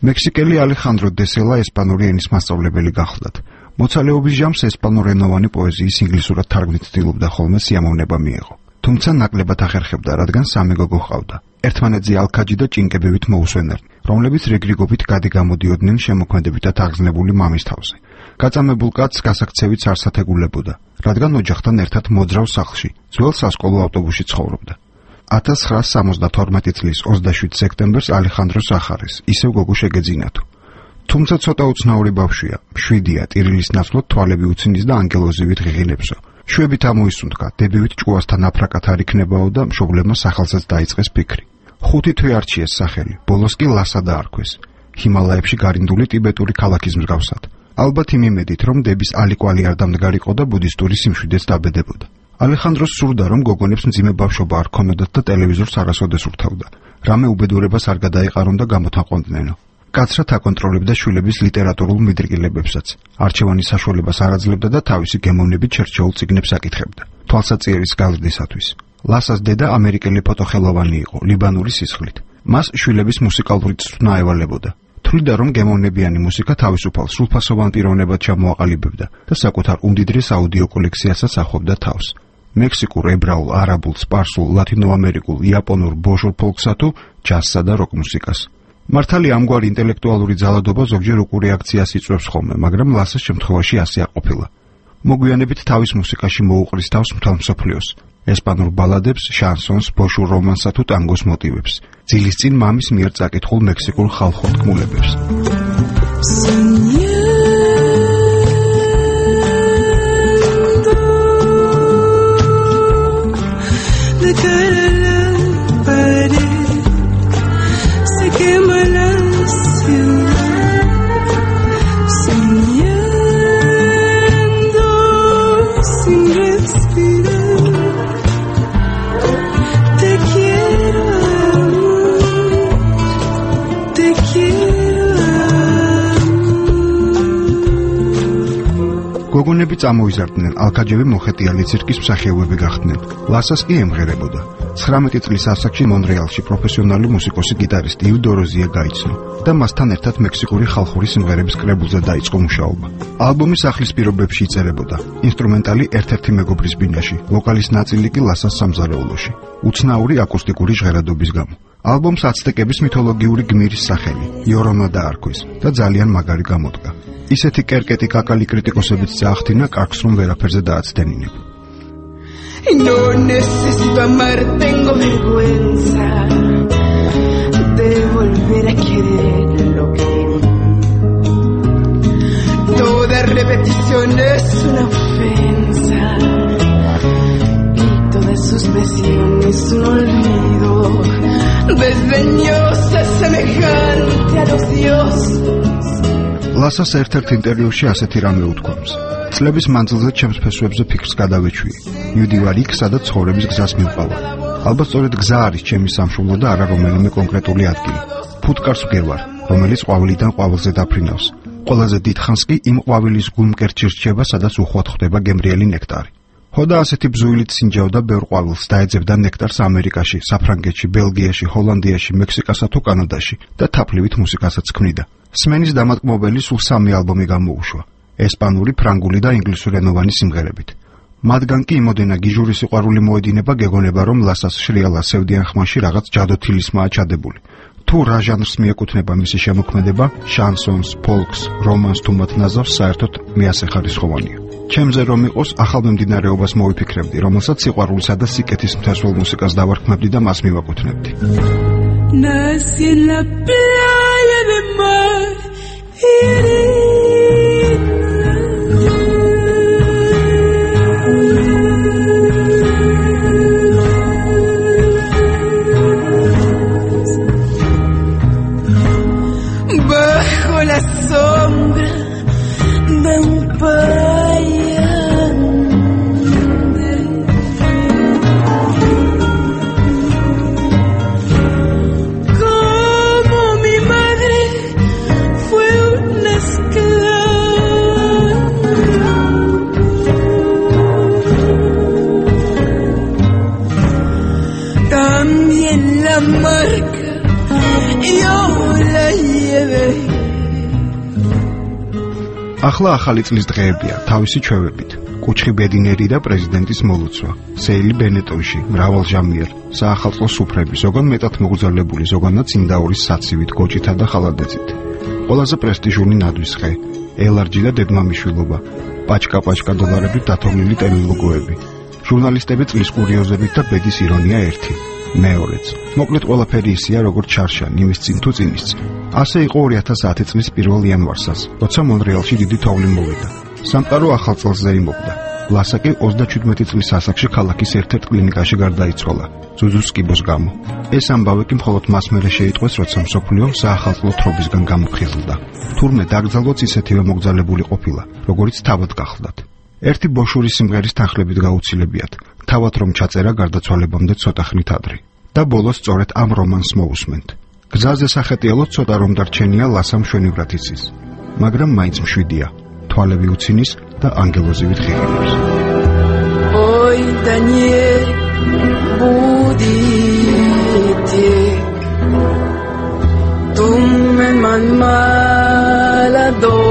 მექსიკელი ალეხანდრო დესელა ესპანური ენის მასწავლებელი გახლდათ. მოცალეობის ჟამს ესპანურენოვანი პოეზიის ინგლისურად თარგმნით ცდილობდა ხოლმე სიამოვნება მიეღო. თუმცა ნაკლებად ახერხებდა, რადგან სამი გოგო ჰყავდა. ერთმანეთზე ალქაჯი და ჭინკებივით მოუსვენერნი, რომლებიც რიგრიგობით გადი-გამოდიოდნენ შემოქმედებითად აღგზნებული მამის თავზე. გაწამებულ კაცს გასაქცევით არ სათეგულებოდა, რადგან ოჯახთან ერთად მოძრავ სახლში, ძველ სასკოლო ავტობუსში ცხოვრობდა. 1972 წლის 27 სექტემბერს ალეხანდროს ახარეს, ისევ გოგო შეგეძინათო. თუმცა ცოტა უცნაური ბავშვია, მშვიდია, ტირილის ნაცვლად თვალები უცინის და ანგელოზივით ღიღინებსო. შვებით ამოისუნთქა, დებივით ჭუასთან აფრაკათ არ იქნებაო და მშობლებმა სახელსაც დაიწყეს ფიქრი. 5 თვე არჩიეს სახელი, ბოლოს კი ლასა დაარქვეს. ჰიმალაებში გარინდული ტიბეტური ქალაქის მსგავსად. ალბათ იმ იმედით, რომ დების ალიკვალი არ დამდგარიყო და ბუდისტური სიმშვიდეს დაბედებოდა. ალეხანდროს სურდა, რომ გოგონებს მძიმე ბავშვობა არ ქონოდათ და ტელევიზორს არასოდეს ურთავდა. რამე უბედურებას არ გადაეყარონ და გამოთანყვონდნენო. კაცრად აკონტროლებდა შვილების ლიტერატურულ მიდრიგილებებსაც. არჩევანის საშუალებას არ აძლევდა და თავისი გემოვნებით შერჩეულ წიგნებს აკითხებდა. თვალსაწიერის გაზრდისათვის. ლასას დედა ამერიკელი ფოტოხელოვანი იყო, ლიბანური სისხლით. მას შვილების მუსიკალური წვრთნა ევალებოდა. თვლიდა, რომ გემოვნებიანი მუსიკა თავისუფალ სრულფასოვან პიროვნებად ჩამოაყალიბებდა და საკუთარ უმდიდრეს აუდიო კოლექციასაც ახლობდა თავს. მექსიკურ, ებრაულ, არაბულ, სპარსულ, ლათინოამერიკულ, იაპონურ, ბოშურ ფოლკსა თუ ჯაზსა და როკ მუსიკას. მართალი ამგვარი ინტელექტუალური ძალადობა ზოგჯერ უკურ რეაქციას იწვევს ხოლმე, მაგრამ ლასას შემთხვევაში ასე არ ყოფილა. მოგვიანებით თავის მუსიკაში მოუყრის თავს მთელ მსოფლიოს. ესპანურ ბალადებს, შანსონს, ბოშურ რომანსსა თუ ტანგოს მოტივებს. ძილის წინ მამის მიერ წაკითხულ მექსიკურ ხალხურ თქმულებებს. გოგონები წამოიზარდნენ, ალქაჯები მოხეტიალი ცირკის მსახიობები გახდნენ. ლასას კი ემღერებოდა. 19 წლის ასაკში მონრეალში პროფესიონალი მუსიკოსი გიტარისტი იუ დოროზია გაიცნო და მასთან ერთად მექსიკური ხალხური სიმღერების კრებულზე დაიწყო მუშაობა. ალბომი სახლის პირობებში იწერებოდა. ინსტრუმენტალი ერთ-ერთი მეგობრის ბინაში, ვოკალის ნაწილი კი ლასას სამზარეულოში. უცნაური აკუსტიკური ჟღერადობის გამო. ალბომს აცტეკების მითოლოგიური გმირის სახელი, იორონა დაარქვეს და ძალიან მაგარი გამოდგა. ისეთი კერკეტი კაკალი კრიტიკოსებიც წაახდინა კარგს, რომ ვერაფერზე დააცდენინებ. No necesito amar, tengo vergüenza de volver a querer lo que vi. Toda repetición es una ofensa y toda suspesión es un olvido desdeñosa semejante a los dioses. ლასას ერთ-ერთ ინტერვიუში ასეთი რამე უთქვამს. წლების მანძილზე ჩემს ფესვებზე ფიქრს გადავეჩვიე. მივდივარ იქ, სადაც ცხოვრების გზას მივყავა. ალბათ სწორედ გზა არის ჩემი სამშობლო და არა რომელიმე კონკრეტული ადგილი. ფუტკარს ვგევარ, რომელიც ყვავილიდან ყვავილზე დაფრინავს. ყველაზე დიდ ხანს კი იმ ყვავილის გულმკერდში რჩება, სადაც უხვად ხვდება გემრიელი ნექტარი. ჰოდა ასეთი ბზუილით სინჯავდა ბევრ ყვავილს და ეძებდა ნექტარს ამერიკაში, საფრანგეთში, ბელგიაში, ჰოლანდიაში, მექსიკასა თუ კანადაში და თაფლივით მუსიკასაც ქმნიდა. სმენის დამატკმობელი სულ 3 ალბომი გამოუშვა. ესპანური, ფრანგული და ინგლისურენოვანი სიმღერებით. მათგან კი იმოდენა გიჟური სიყვარული მოედინება, გეგონება, რომ ლასას შრიალა სევდიან ხმაში რაღაც ჯადოთილისმაა ჩადებული. თუ რა ჟანრს მიეკუთვნება მისი შემოქმედება, შანსონს, ფოლკს, რომანს თუ მათ ნაზავს, საერთოდ მეასეხარისხოვანია. ჩემზე რომ იყოს, ახალ მიმდინარეობას მოვიფიქრებდი, რომელსაც სიყვარულისა და სიკეთის მთესველ მუსიკას დავარქმევდი და მას მივაკუთვნებდი. Nací en la playa de mar y bajo la sombra de un payante, como mi madre fue una esclava, también la marca yo la llevé. ახლა ახალი წლის დღეებია, თავისი ჩვევებით. კუჩხი ბედინერი და პრეზიდენტის მოლუცვა. სეილი ბენეტონში, მრავალჟამიერ, საახალწლო სუფრები, ზოგან მეტად მოგრძალებული, ზოგანაც იმდაურის საცივით, გოჭითა და ხალადეცით. ყველაზე პრესტიჟული ნათვის ხე, ელარჯი და დედმამიშვილობა, პაჩკა დოლარებით დათოვლილი ტელელოგოები. ჟურნალისტები წლის კურიოზებით და ბედის ირონია ერთი. მეორეც. მოკლედ ყველაფერი ისეა, როგორც ჩარშან, იმის წინ თუ წინის წინ. ასე იყო 2010 წლის 1 იანვარსაც, როცა მონრეალში დიდი თოვლი მოვიდა. სამყარო ახალ წელს ზეიმობდა. ლასაკი 37 წლის ასაკში ქალაქის ერთ-ერთ კლინიკაში გარდაიცვალა, ძუძუს კიბოს გამო. ეს ამბავი კი მხოლოდ მას მერე შეიტყვეს, როცა მსოფლიო საახალწლო თრობისგან გამოფხიზლდა. თურმე დაკრძალვაც ისეთივე მოგრძალებული ყოფილა, როგორიც თავად გახლდათ. ერთი ბოშური სიმღერის თანხლებით გაუცილებიათ, თავად რომ ჩაწერა გარდაცვალებამდე ცოტა ხნით ადრე. და ბოლოს სწორედ ამ რომანს მოусმენთ. გზაზე სახეტიალო ცოტა რომ დარჩენია ლასამ შვენივრად იცის, მაგრამ მაინც მშვიდია. თვალები უცინის და ანგელოზივით ხიღინებს. Oi Daniel budite tu me man malado